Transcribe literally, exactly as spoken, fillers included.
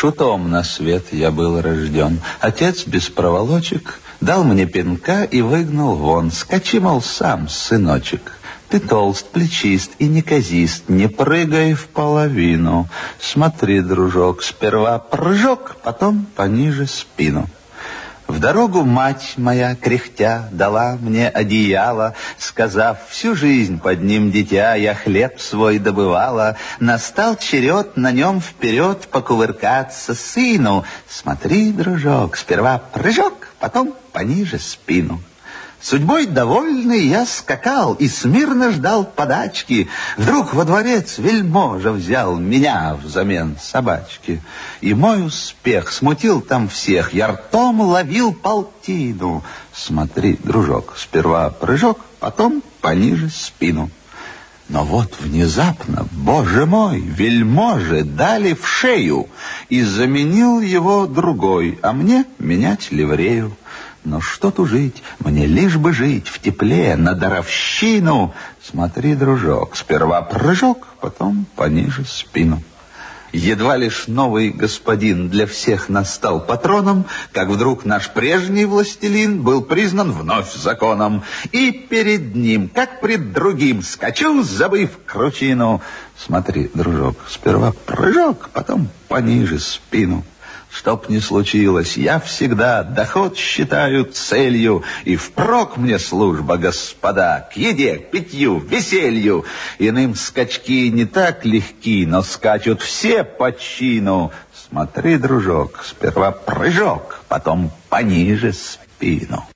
Шутом на свет я был рожден. Отец без проволочек дал мне пинка и выгнал вон. Скачи, мол, сам, сыночек. Ты толст, плечист и неказист, не прыгай в половину. Смотри, дружок, сперва прыжок, потом пониже спину. В дорогу мать моя, кряхтя, дала мне одеяло, сказав, всю жизнь под ним, дитя, я хлеб свой добывала. Настал черед на нем вперед покувыркаться сыну. Смотри, дружок, сперва прыжок, потом пониже спину. Судьбой довольный я скакал и смирно ждал подачки. Вдруг во дворец вельможа взял меня взамен собачки. И мой успех смутил там всех, я ртом ловил полтину. Смотри, дружок, сперва прыжок, потом пониже спину. Но вот внезапно, боже мой, вельможи дали в шею, и заменил его другой, а мне менять ливрею. Но что тужить, мне лишь бы жить в тепле, на даровщину. Смотри, дружок, сперва прыжок, потом пониже спину. Едва лишь новый господин для всех нас стал патроном, как вдруг наш прежний властелин был признан вновь законом. И перед ним, как пред другим, скачу, забыв кручину. Смотри, дружок, сперва прыжок, потом пониже спину. Чтоб ни случилось, я всегда доход считаю целью, и впрок мне служба, господа, к еде, питью, веселью. Иным скачки не так легки, но скачут все по чину. Смотри, дружок, сперва прыжок, потом пониже спину.